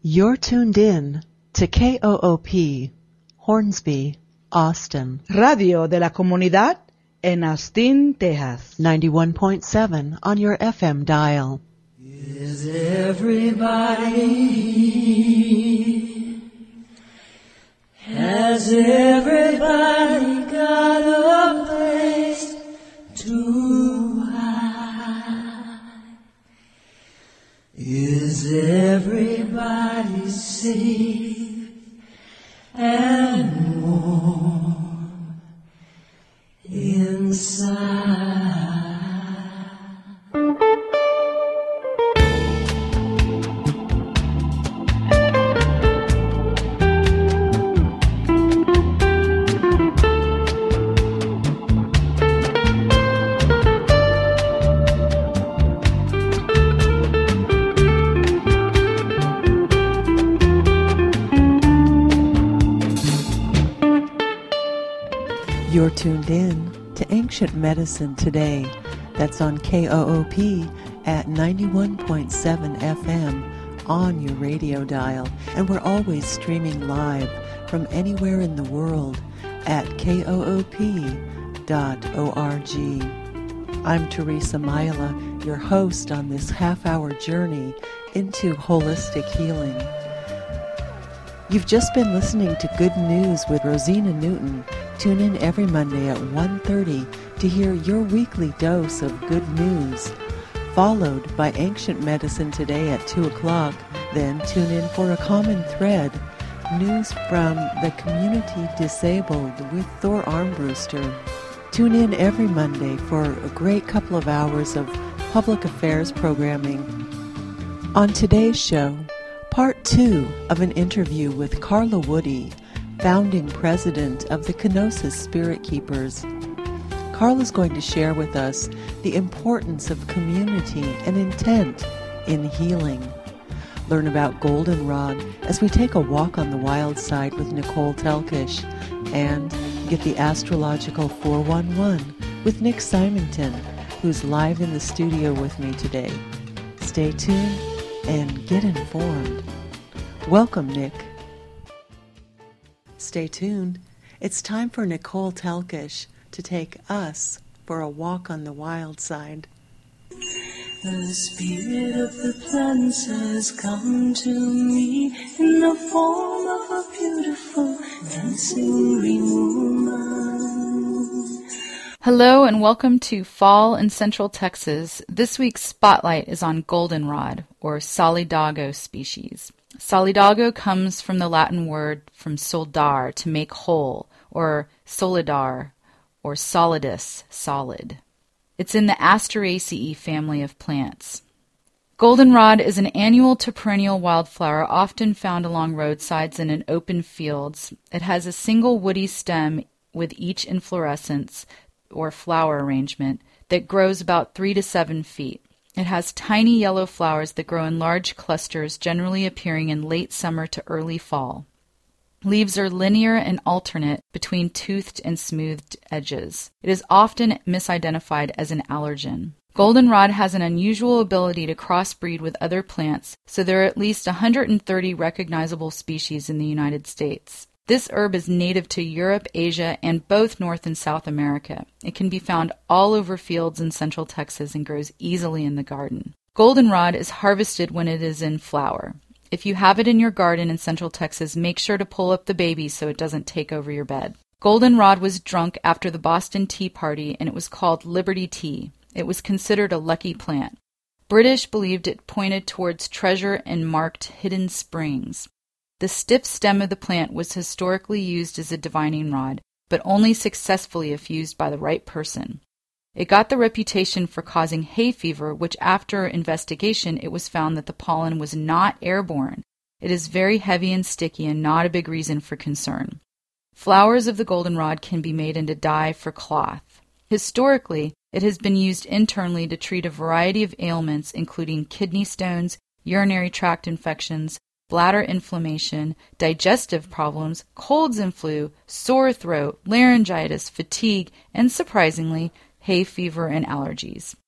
You're tuned in to KOOP, Hornsby, Austin. Radio de la Comunidad en Austin, Texas. 91.7 on your FM dial. Is everybody? Has everybody got a place to hide? Is everybody safe and warm inside? You're tuned in to Ancient Medicine Today. That's on KOOP at 91.7 FM on your radio dial. And we're always streaming live from anywhere in the world at koop.org. I'm Teresa Myla, your host on this half-hour journey into holistic healing. You've just been listening to Good News with Rosina Newton. Tune in every Monday at 1:30 to hear your weekly dose of good news, followed by Ancient Medicine Today at 2 o'clock. Then tune in for A Common Thread, news from the community disabled with Thor Armbruster. Tune in every Monday for a great couple of hours of public affairs programming. On today's show, Part 2 of an interview with Carla Woody, founding president of the Kenosis Spirit Keepers. Carla's going to share with us the importance of community and intent in healing. Learn about Goldenrod as we take a walk on the wild side with Nicole Telkish, and get the astrological 411 with Nick Symington, who's live in the studio with me today. Stay tuned and get informed. Welcome, Nick. Stay tuned. It's time for Nicole Telkish to take us for a walk on the wild side. The spirit of the plants has come to me in the form of a beautiful dancing green woman. Hello and welcome to Fall in Central Texas. This week's spotlight is on goldenrod, or solidago species. Solidago comes from the Latin word from soldar, to make whole, or solidar, or solidus, solid. It's in the Asteraceae family of plants. Goldenrod is an annual to perennial wildflower often found along roadsides and in open fields. It has a single woody stem with each inflorescence, or flower arrangement, that grows about 3 to 7 feet. It has tiny yellow flowers that grow in large clusters, generally appearing in late summer to early fall. Leaves are linear and alternate between toothed and smoothed edges. It is often misidentified as an allergen. Goldenrod has an unusual ability to crossbreed with other plants, so there are at least 130 recognizable species in the United States. This herb is native to Europe, Asia, and both North and South America. It can be found all over fields in central Texas and grows easily in the garden. Goldenrod is harvested when it is in flower. If you have it in your garden in central Texas, make sure to pull up the baby so it doesn't take over your bed. Goldenrod was drunk after the Boston Tea Party, and it was called Liberty Tea. It was considered a lucky plant. British believed it pointed towards treasure and marked hidden springs. The stiff stem of the plant was historically used as a divining rod, but only successfully if used by the right person. It got the reputation for causing hay fever, which after investigation it was found that the pollen was not airborne. It is very heavy and sticky and not a big reason for concern. Flowers of the goldenrod can be made into dye for cloth. Historically, it has been used internally to treat a variety of ailments, including kidney stones, urinary tract infections, bladder inflammation, digestive problems, colds and flu, sore throat, laryngitis, fatigue, and surprisingly, hay fever and allergies.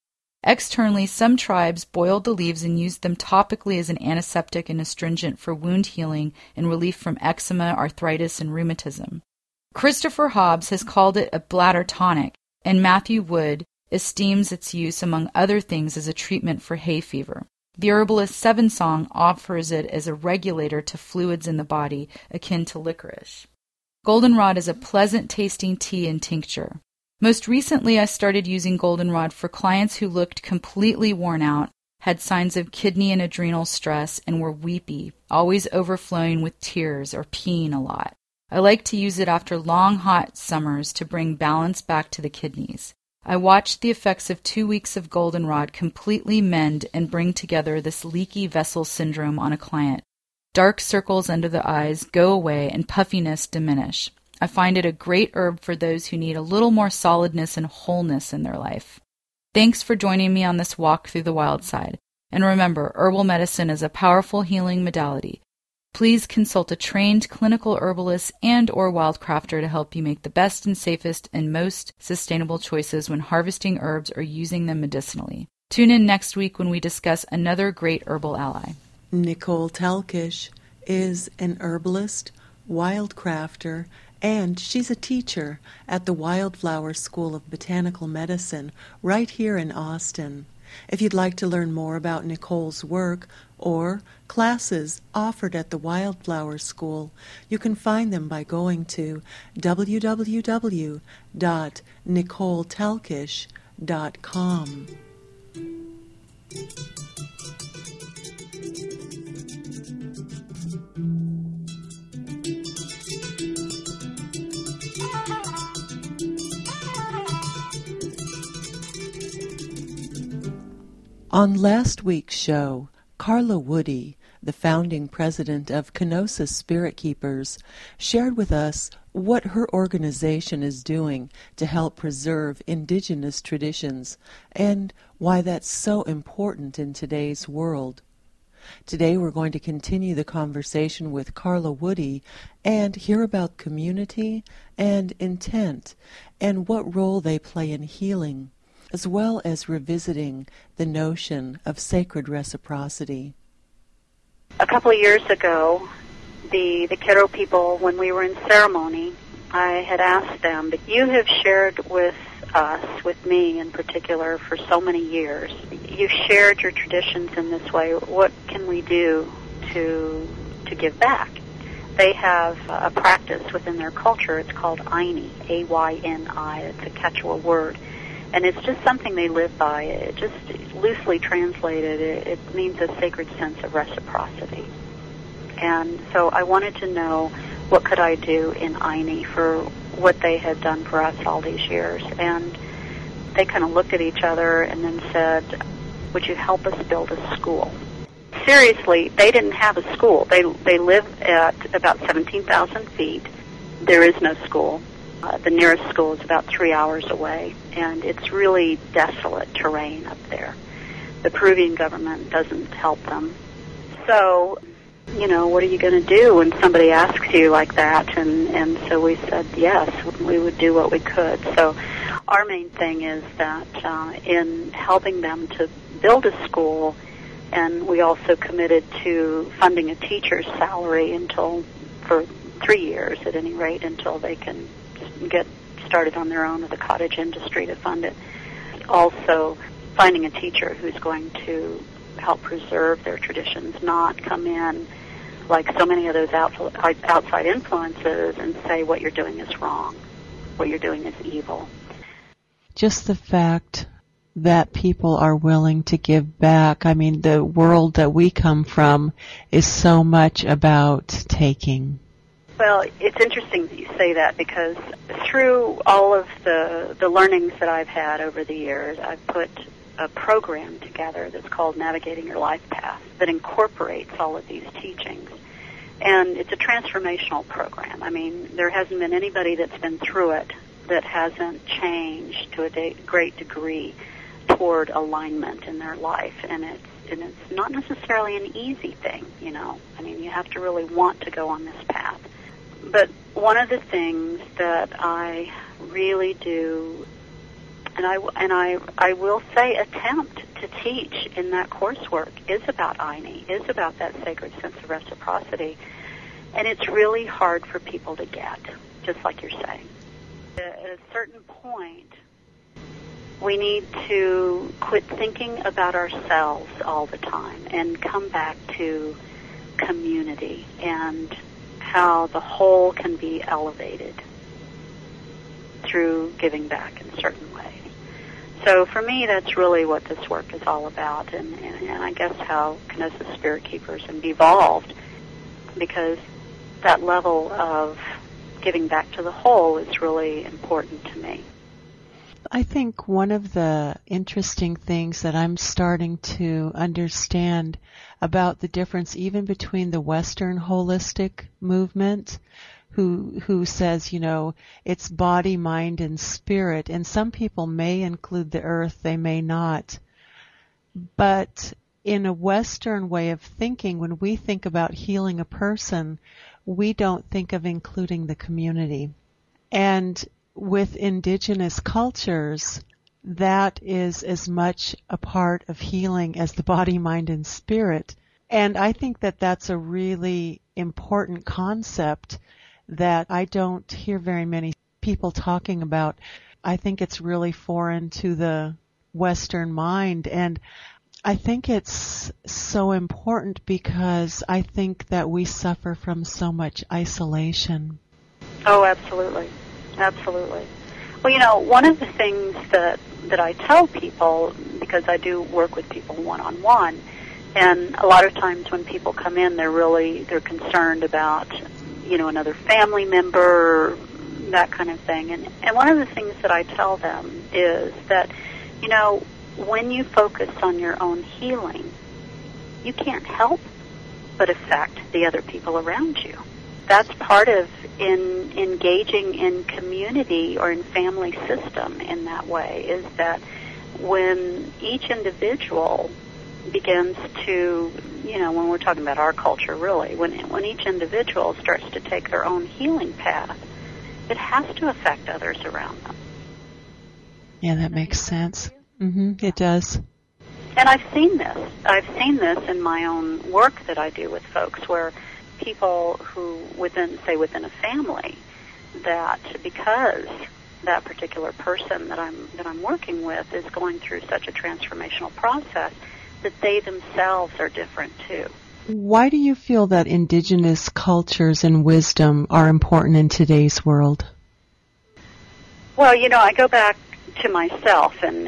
Externally, some tribes boiled the leaves and used them topically as an antiseptic and astringent for wound healing and relief from eczema, arthritis, and rheumatism. Christopher Hobbs has called it a bladder tonic, and Matthew Wood esteems its use, among other things, as a treatment for hay fever. The herbalist Seven Song offers it as a regulator to fluids in the body, akin to licorice. Goldenrod is a pleasant-tasting tea and tincture. Most recently, I started using goldenrod for clients who looked completely worn out, had signs of kidney and adrenal stress, and were weepy, always overflowing with tears or peeing a lot. I like to use it after long, hot summers to bring balance back to the kidneys. I watched the effects of 2 weeks of goldenrod completely mend and bring together this leaky vessel syndrome on a client. Dark circles under the eyes go away and puffiness diminish. I find it a great herb for those who need a little more solidness and wholeness in their life. Thanks for joining me on this walk through the wild side. And remember, herbal medicine is a powerful healing modality. Please consult a trained clinical herbalist and or wildcrafter to help you make the best and safest and most sustainable choices when harvesting herbs or using them medicinally. Tune in next week when we discuss another great herbal ally. Nicole Talkish is an herbalist, wildcrafter, and she's a teacher at the Wildflower School of Botanical Medicine right here in Austin. If you'd like to learn more about Nicole's work or classes offered at the Wildflower School, you can find them by going to www.nicoletalkish.com. On last week's show, Carla Woody, the founding president of Kenosis Spirit Keepers, shared with us what her organization is doing to help preserve indigenous traditions and why that's so important in today's world. Today we're going to continue the conversation with Carla Woody and hear about community and intent and what role they play in healing, as well as revisiting the notion of sacred reciprocity. A couple of years ago, the Kero people, when we were in ceremony, I had asked them, but you have shared with us, with me in particular, for so many years. You've shared your traditions in this way. What can we do to give back? They have a practice within their culture. It's called Ayni, A-Y-N-I. It's a Quechua word. And it's just something they live by. It just loosely translated, it means a sacred sense of reciprocity. And so I wanted to know what could I do in Ayni for what they had done for us all these years. And they kind of looked at each other and then said, would you help us build a school? Seriously, they didn't have a school. They live at about 17,000 feet. There is no school. The nearest school is about 3 hours away, and it's really desolate terrain up there. The Peruvian government doesn't help them. So, what are you going to do when somebody asks you like that? And so we said, yes, we would do what we could. So our main thing is that in helping them to build a school, and we also committed to funding a teacher's salary for 3 years at any rate, until they can get started on their own with a cottage industry to fund it. Also, finding a teacher who's going to help preserve their traditions, not come in like so many of those outside influences and say what you're doing is wrong, what you're doing is evil. Just the fact that people are willing to give back. I mean, the world that we come from is so much about taking. Well, it's interesting that you say that, because through all of the learnings that I've had over the years, I've put a program together that's called Navigating Your Life Path that incorporates all of these teachings. And it's a transformational program. I mean, there hasn't been anybody that's been through it that hasn't changed to a great degree toward alignment in their life. And it's not necessarily an easy thing, I mean, you have to really want to go on this path. But one of the things that I really do I will say attempt to teach in that coursework is about Aini, is about that sacred sense of reciprocity. And it's really hard for people to get, just like you're saying. At a certain point, we need to quit thinking about ourselves all the time and come back to community and how the whole can be elevated through giving back in certain ways. So for me, that's really what this work is all about, and I guess how Knesset Spirit Keepers evolved, because that level of giving back to the whole is really important to me. I think one of the interesting things that I'm starting to understand about the difference even between the Western holistic movement, who says, it's body, mind, and spirit, and some people may include the earth, they may not. But in a Western way of thinking, when we think about healing a person, we don't think of including the community. And with indigenous cultures, that is as much a part of healing as the body, mind, and spirit. And I think that that's a really important concept that I don't hear very many people talking about. I think it's really foreign to the Western mind, and I think it's so important because I think that we suffer from so much isolation. Oh, absolutely. Absolutely. Well, one of the things that I tell people, because I do work with people one-on-one, and a lot of times when people come in, they're concerned about, another family member, that kind of thing. And one of the things that I tell them is that, when you focus on your own healing, you can't help but affect the other people around you. That's part of engaging in community or in family system in that way, is that when each individual begins to, when we're talking about our culture really, when each individual starts to take their own healing path, it has to affect others around them. Yeah, that makes sense. It does. And I've seen this. I've seen this in my own work that I do with folks, where people who within a family, that because that particular person that I'm working with is going through such a transformational process, that they themselves are different too. Why do you feel that indigenous cultures and wisdom are important in today's world? Well, I go back to myself and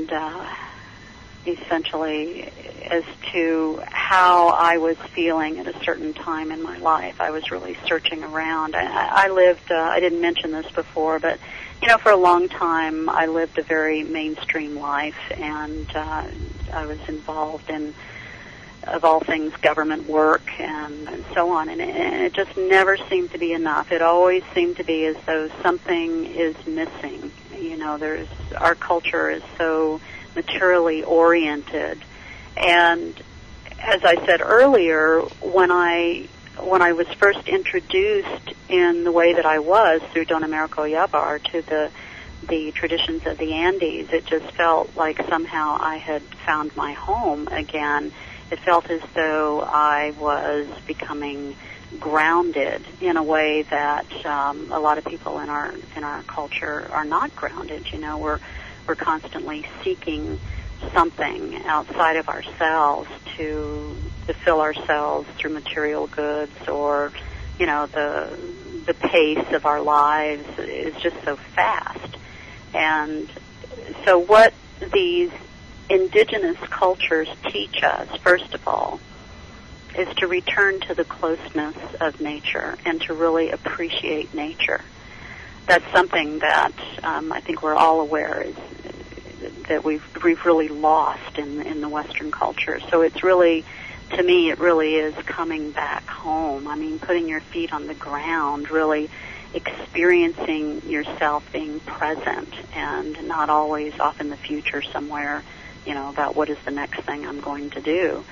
essentially as to how I was feeling at a certain time in my life. I was really searching around. I lived, I didn't mention this before, but, for a long time I lived a very mainstream life, and I was involved in, of all things, government work and so on, and it just never seemed to be enough. It always seemed to be as though something is missing. Our culture is so materially oriented, and as I said earlier, when I was first introduced in the way that I was through Don Americo Yabar to the traditions of the Andes, it just felt like somehow I had found my home again. It felt as though I was becoming grounded in a way that a lot of people in our culture are not grounded. We're constantly seeking something outside of ourselves to fill ourselves through material goods, or the pace of our lives is just so fast. And so what these indigenous cultures teach us, first of all, is to return to the closeness of nature and to really appreciate nature. That's something that I think we're all aware is that we've really lost in the Western culture. So it's really, to me, it really is coming back home. I mean, putting your feet on the ground, really experiencing yourself being present and not always off in the future somewhere, about what is the next thing I'm going to do.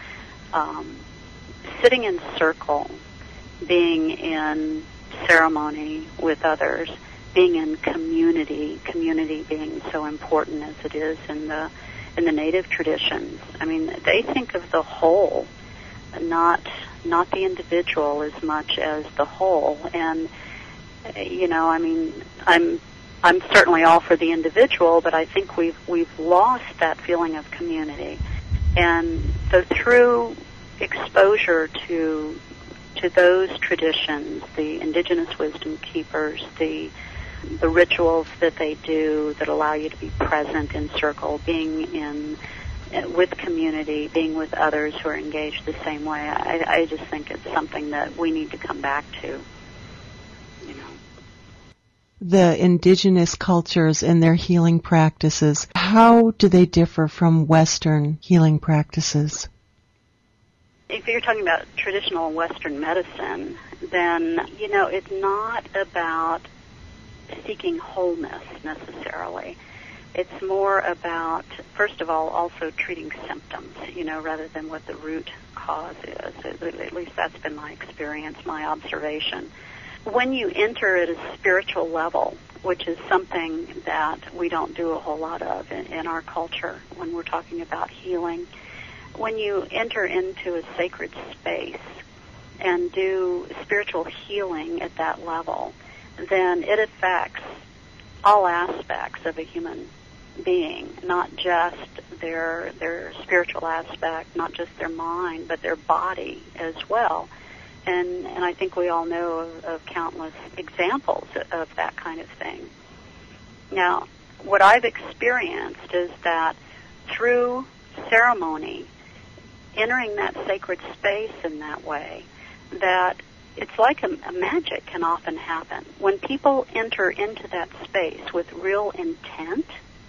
Sitting in circle, being in ceremony with others, being in community being so important as it is in the native traditions. I mean, they think of the whole, not the individual as much as the whole. And I mean, I'm certainly all for the individual, but I think we've lost that feeling of community. And so through exposure to those traditions, the indigenous wisdom keepers, the rituals that they do that allow you to be present in circle, being with community, being with others who are engaged the same way, I just think it's something that we need to come back to. The indigenous cultures and their healing practices, how do they differ from Western healing practices? If you're talking about traditional Western medicine, then, it's not about seeking wholeness necessarily. It's more about, first of all, also treating symptoms, rather than what the root cause is. At least that's been my experience, my observation. When you enter at a spiritual level, which is something that we don't do a whole lot of in our culture when we're talking about healing, when you enter into a sacred space and do spiritual healing at that level, then it affects all aspects of a human being, not just their spiritual aspect, not just their mind, but their body as well. And I think we all know of countless examples of that kind of thing. Now, what I've experienced is that through ceremony, entering that sacred space in that way, that it's like a magic can often happen. When people enter into that space with real intent,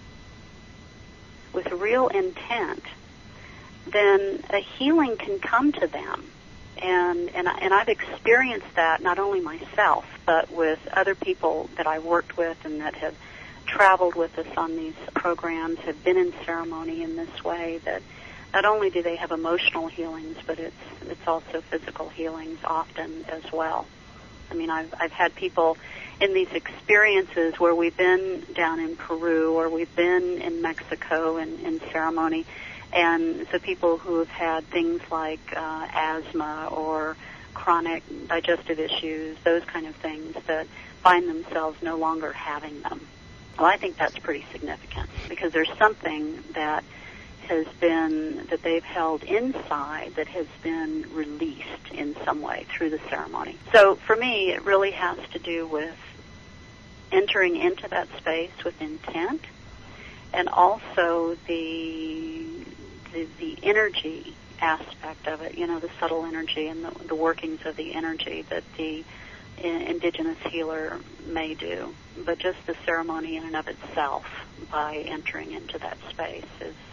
then a healing can come to them. And I've experienced that not only myself, but with other people that I worked with and that have traveled with us on these programs, have been in ceremony in this way, that not only do they have emotional healings, but it's also physical healings often as well. I mean, I've had people in these experiences where we've been down in Peru or we've been in Mexico in ceremony, and so people who have had things like asthma or chronic digestive issues, those kind of things, that find themselves no longer having them. Well, I think that's pretty significant because there's something that has been, that they've held inside that has been released in some way through the ceremony. So for me, it really has to do with entering into that space with intent, and also the energy aspect of it, the subtle energy and the workings of the energy that the indigenous healer may do. But just the ceremony in and of itself, by entering into that space,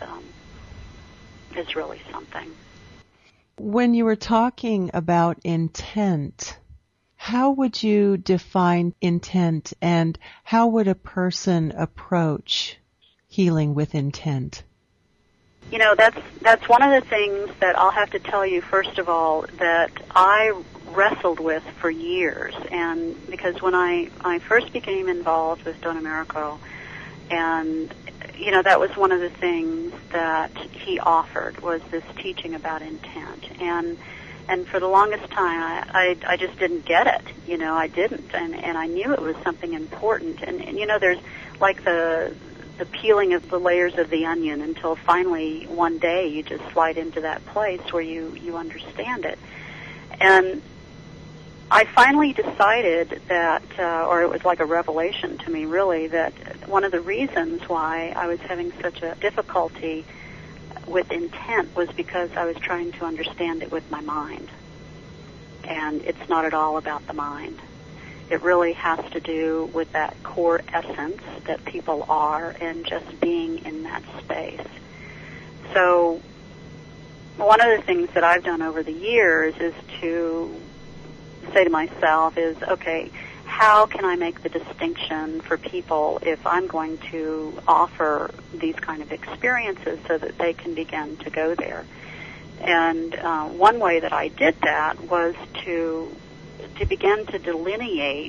is really something. When you were talking about intent, how would you define intent, and how would a person approach healing with intent? That's one of the things that I'll have to tell you, first of all, that I wrestled with for years. And because when I first became involved with Don Americo, and that was one of the things that he offered, was this teaching about intent. And for the longest time, I just didn't get it. I didn't. And I knew it was something important. And there's like the peeling of the layers of the onion until finally one day you just slide into that place where you understand it. And I finally decided that, or it was like a revelation to me really, that one of the reasons why I was having such a difficulty with intent was because I was trying to understand it with my mind. And it's not at all about the mind. It really has to do with that core essence that people are and just being in that space. So one of the things that I've done over the years is to say to myself is, okay, how can I make the distinction for people if I'm going to offer these kind of experiences so that they can begin to go there? And one way that I did that was to begin to delineate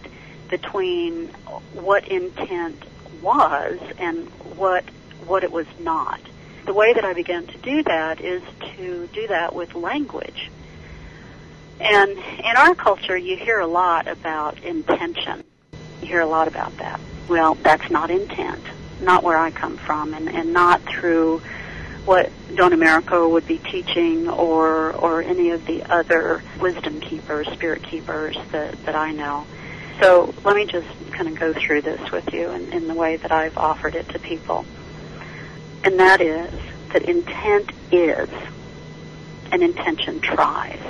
between what intent was and what it was not. The way that I began to do that is to do that with language. And in our culture, you hear a lot about intention. You hear a lot about that. Well, that's not intent, not where I come from, and not through what Don Americo would be teaching or any of the other wisdom keepers, spirit keepers that I know. So let me just kind of go through this with you in the way that I've offered it to people. And that is that intent is, and intention tries.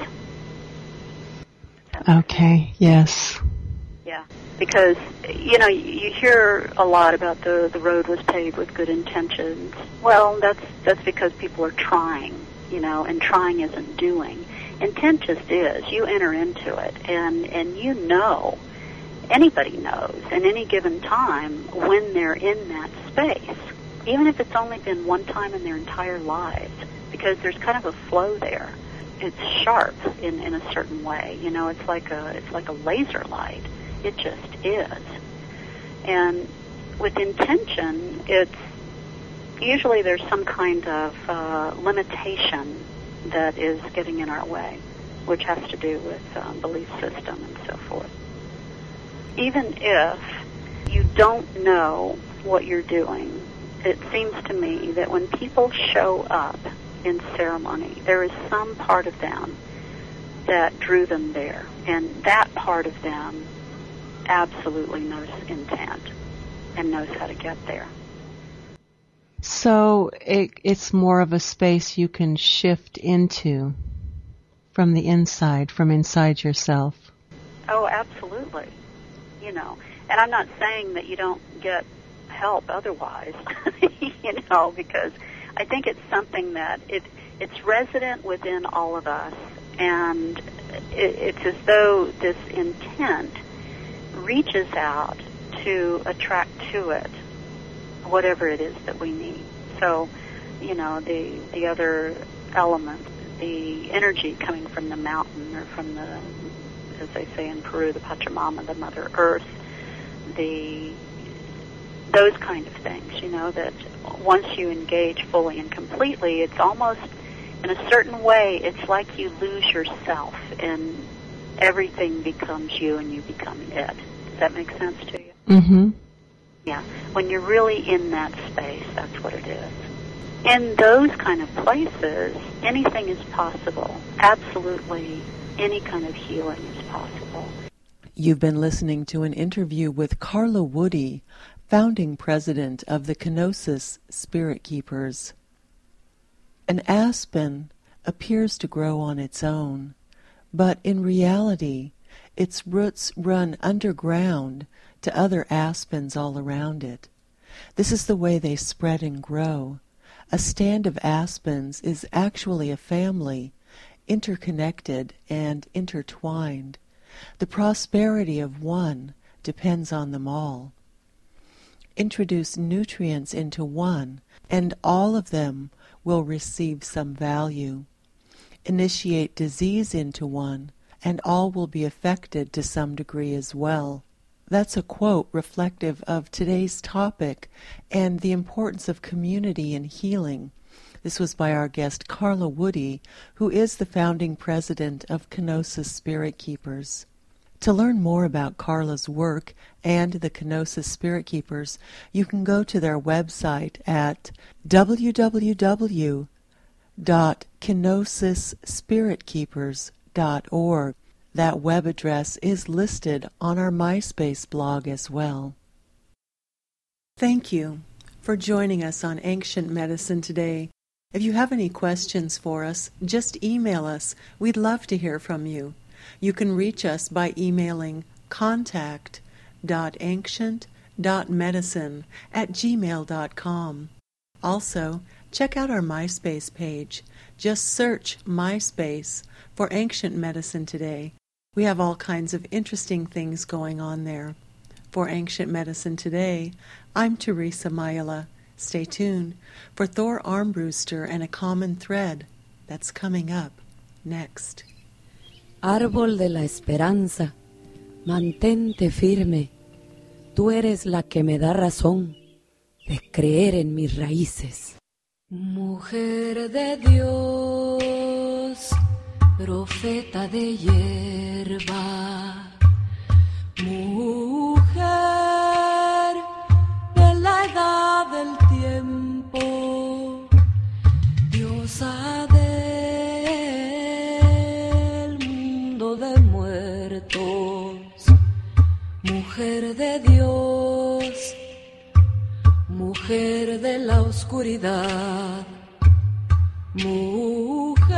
Okay, yes. Yeah, because, you hear a lot about the road was paved with good intentions. Well, that's because people are trying, and trying isn't doing. Intent just is. You enter into it, and anybody knows at any given time when they're in that space, even if it's only been one time in their entire lives, because there's kind of a flow there. It's sharp in a certain way. It's like a laser light. It just is. And with intention, it's usually there's some kind of limitation that is getting in our way, which has to do with belief system and so forth. Even if you don't know what you're doing, it seems to me that when people show up in ceremony, there is some part of them that drew them there, and that part of them absolutely knows intent and knows how to get there. So it's more of a space you can shift into from the inside, from inside yourself. Oh, absolutely. And I'm not saying that you don't get help otherwise, because I think it's something that it's resident within all of us, and it's as though this intent reaches out to attract to it whatever it is that we need. So, the other element, the energy coming from the mountain or from the, as they say in Peru, the Pachamama, the Mother Earth, those kind of things, that once you engage fully and completely, it's almost, in a certain way, it's like you lose yourself and everything becomes you and you become it. Does that make sense to you? Mm-hmm. Yeah. When you're really in that space, that's what it is. In those kind of places, anything is possible. Absolutely any kind of healing is possible. You've been listening to an interview with Carla Woody, founding president of the Kenosis Spirit Keepers. An aspen appears to grow on its own, but in reality, its roots run underground to other aspens all around it. This is the way they spread and grow. A stand of aspens is actually a family, interconnected and intertwined. The prosperity of one depends on them all. Introduce nutrients into one, and all of them will receive some value. Initiate disease into one, and all will be affected to some degree as well. That's a quote reflective of today's topic and the importance of community and healing. This was by our guest Carla Woody, who is the founding president of Kenosis Spirit Keepers. To learn more about Carla's work and the Kenosis Spirit Keepers, you can go to their website at www.kenosisspiritkeepers.org. That web address is listed on our MySpace blog as well. Thank you for joining us on Ancient Medicine today. If you have any questions for us, just email us. We'd love to hear from you. You can reach us by emailing contact.ancient.medicine@gmail.com. Also, check out our MySpace page. Just search MySpace for Ancient Medicine Today. We have all kinds of interesting things going on there. For Ancient Medicine Today, I'm Teresa Mayala. Stay tuned for Thor Armbruster and a Common Thread. That's coming up next. Árbol de la Esperanza, Mantente firme, tú eres la que me da razón de creer en mis raíces. Mujer de Dios, profeta de hierba, mujer de la edad del tiempo, diosa del mundo de muertos, mujer de Dios, mujer de la oscuridad, mujer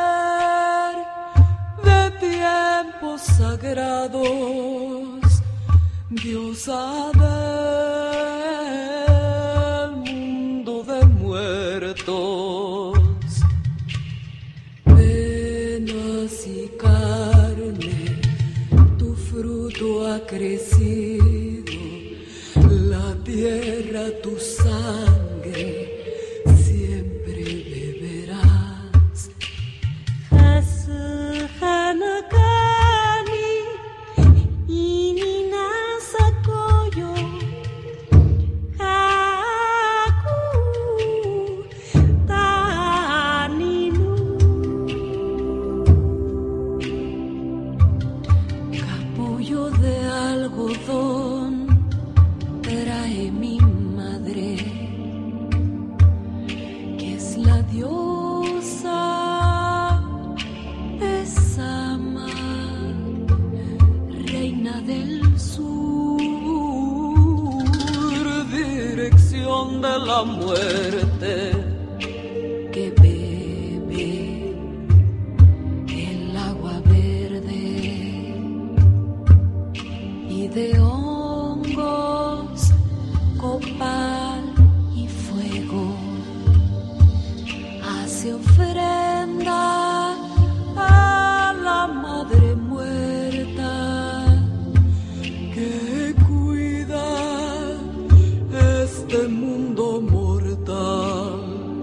de tiempos sagrados, diosa del mundo de muertos, penas y carne, tu fruto ha crecido, la tierra tu sangre siempre beberás. Hanakani ininasakoyo haku taninu capullo de algodón trae mi madre, que es la diosa de Sama, reina del sur, dirección de la muerte, que bebe el agua verde y de hongos, copal y fuego, hace ofrenda a la madre muerta que cuida este mundo mortal,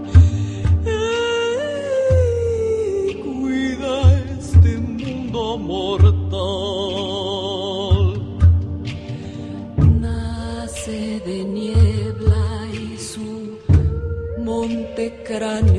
cuida este mundo mortal. De niebla y su monte cráneo